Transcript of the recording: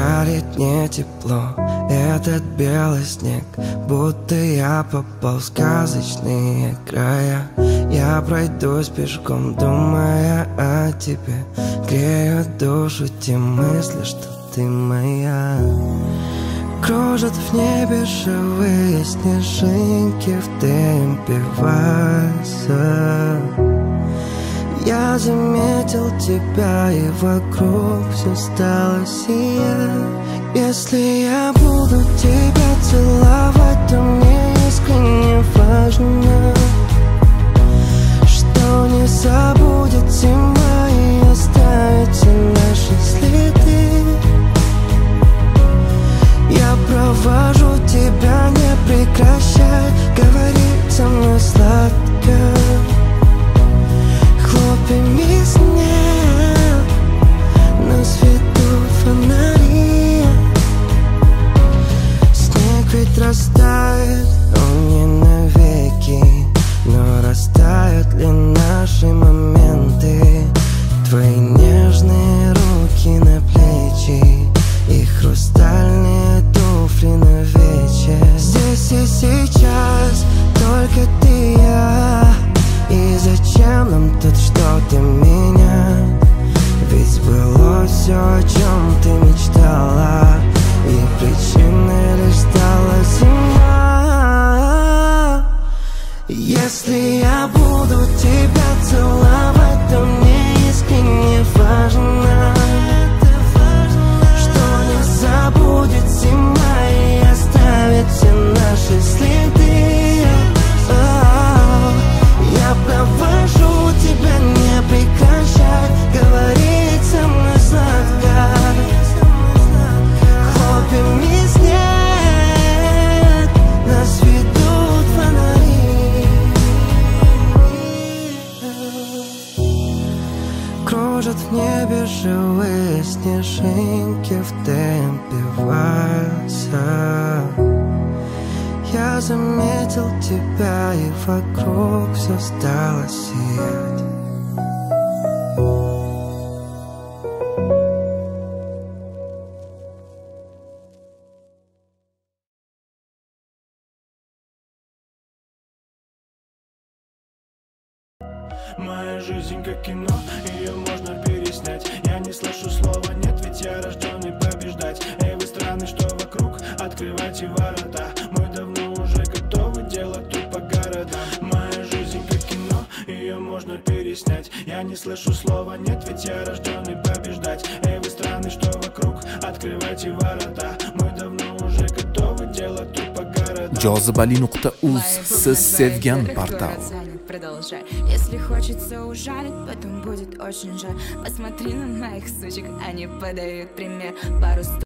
жарит не тепло этот белый снег, будто я попал в сказочные края. Я пройдусь пешком, думая о тебе, греют душу те мысли, что ты моя. Кружат в небе живые снежинки, в темпе вальса. Я заметил тебя, и вокруг все стало сиять. Если я буду тебя целовать, то мне искренне важно, что не забудет зима и оставит все наши следы. Я провожу тебя, не прекращай говорить со мной сладко. Хлопьями снег, на свету фонари. Снег ведь растает, он не навеки, но растают ли наши моменты? Твои нежные руки на плечи и хрустальные туфли на вечер. Здесь и сейчас только ты и я. И зачем нам тут что-то менять? Ведь сбылось все, о чем ты мечтала, и причиной лишь стала зима. Если я буду тебя целовать, то мне искренне важно, что не забудет зима и оставит все наши следы. Я провожу тебя, не прекращай говорить со мной сладко. Хлопьями снег, нас ведут фонари. Кружат в небе живые снежинки, в темпе вальса. Я заметил тебя, и вокруг все стало сиять. Моя жизнь как кино, ее можно переснять. Я не слышу слова нет, ведь я рожденный побеждать. Эй, вы страны, что вокруг, открывайте ворота. Мы давно уже готовы делать тут по городам. Моя жизнь как кино, ее можно переснять. Я не слышу слова нет, ведь я рожденный побеждать. Эй, вы страны, что вокруг, открывайте ворота. Мы давно уже готовы делать тут по городам. Jozibali.uz siz sevgan portal. Продолжай. Если хочется ужалить, потом будет очень жаль. Посмотри на моих сучек, они подают пример. Пару